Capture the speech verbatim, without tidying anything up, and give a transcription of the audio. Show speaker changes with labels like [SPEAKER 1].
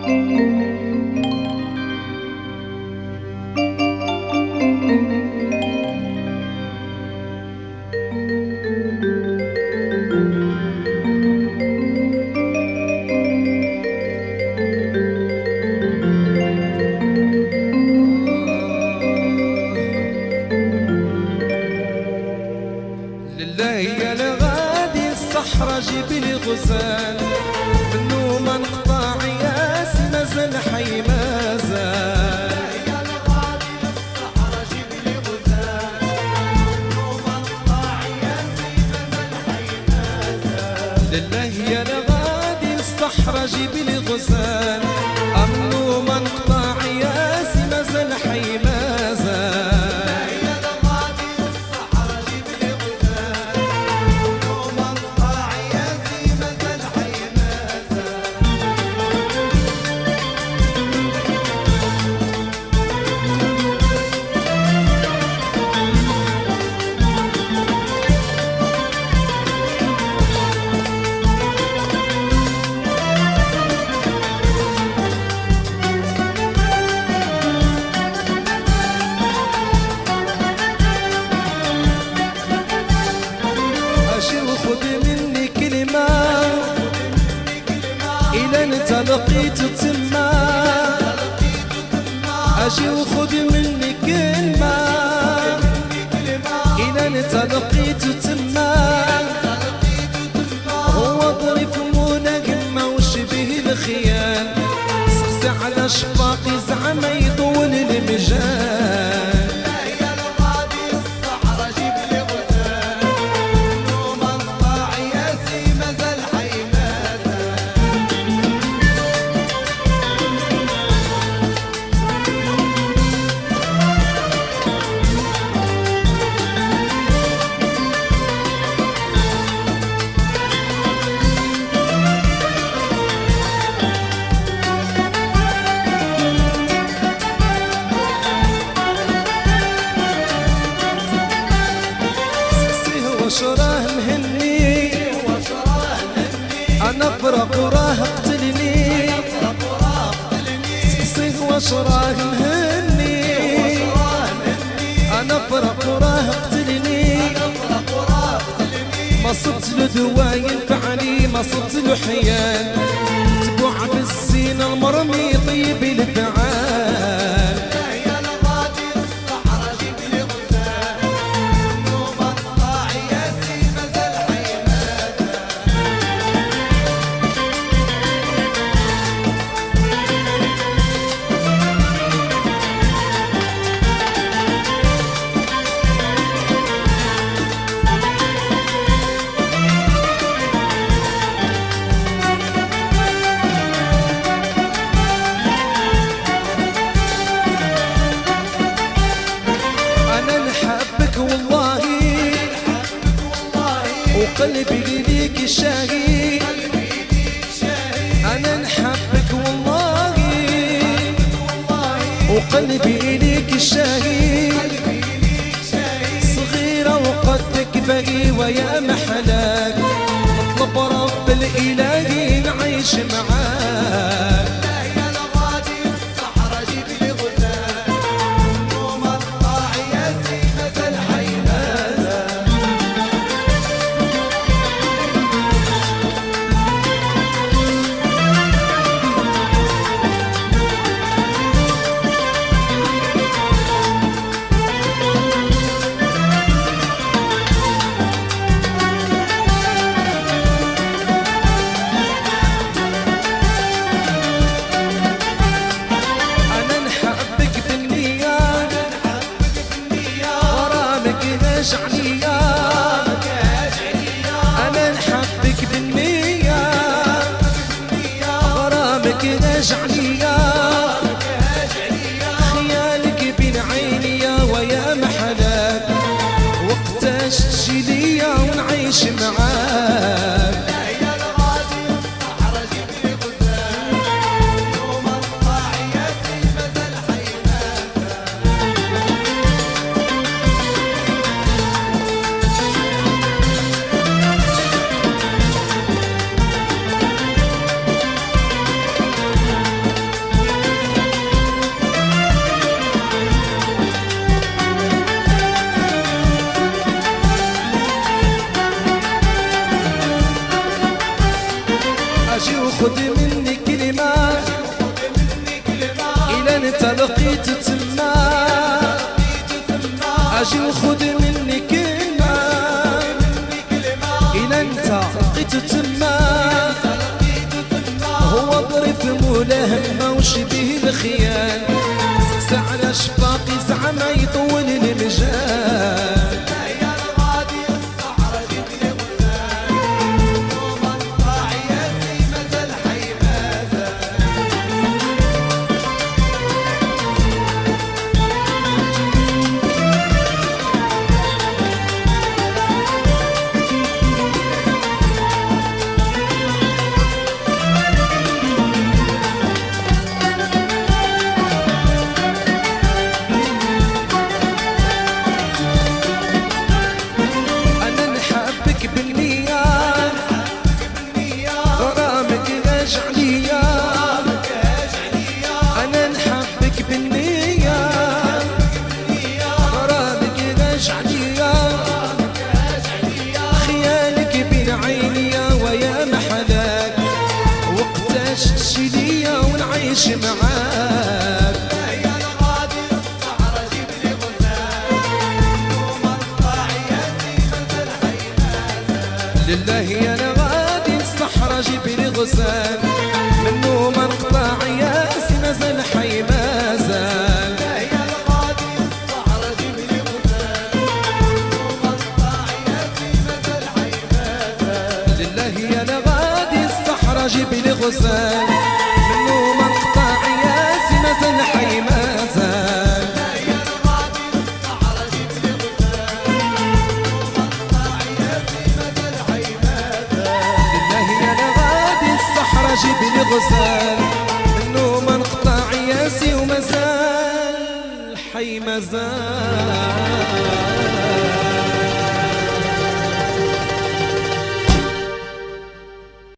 [SPEAKER 1] جيب لي غزال منو ما نقطع ياس مازال حي مازال
[SPEAKER 2] يا الغالي للصحرا جيب لي غزال منو ما نقطع ياس مازال حي مازال
[SPEAKER 1] لله يا الغادي للصحرا جيب لي غزال منو ما نقطع ياس مازال حي مازال لقيت تما اجي وخذ مني كلمة إلى انت لقيت تما هو ظريف مناقمة وشبه الخيال سقسي على شفاقي زعما يطول المجال وشراه مهني أنا فرق وراه اقتلني سقسيه وشراه مهني أنا فرق وراه اقتلني ما صبت له دواء ينفعني ما صبت له حيال تبوع بالسين المرمي طيب الفعال وقلبي ليك شاهي أنا نحبك والله وقلبي ليك شاهي صغيرة وقدك باقي ويا محلاك نطلب رب الإلهي نعيش معاك أنا نحبك بالنية غرامك نجعليا خيالك بين عيني ويا محلاك وقتاش تجي ليا ونعيش معاك وخد مني كلمة إلا انت لقيت تما اجي وخد مني كلمة إلا انت لقيت تما هو ظرف ملهم وشبيه الخيال سقسى على شفاقي زعما يطول المجال ونعيش معاك
[SPEAKER 2] يا الغادي الصحرا جيب لي غزال ومقطع ياسي مثل حيمازة
[SPEAKER 1] لله يا الغادي الصحرا جيب لي غزال منو مقطع ياسي مازال حي ما زال
[SPEAKER 2] يا الغادي الصحرا جيب لي غزال ومقطع ياسي مثل حيمازة
[SPEAKER 1] لله يا الغادي الصحرا جيب لي غزال منو مقطع ياسي مازال حي ما زال
[SPEAKER 2] يا الغادي الصحرا جيب لي غزال ومقطع ياسي مثل حيمازة
[SPEAKER 1] لله يا الغادي الصحرا جيب لي غزال منو منقطع ياسي ومازال حي مازال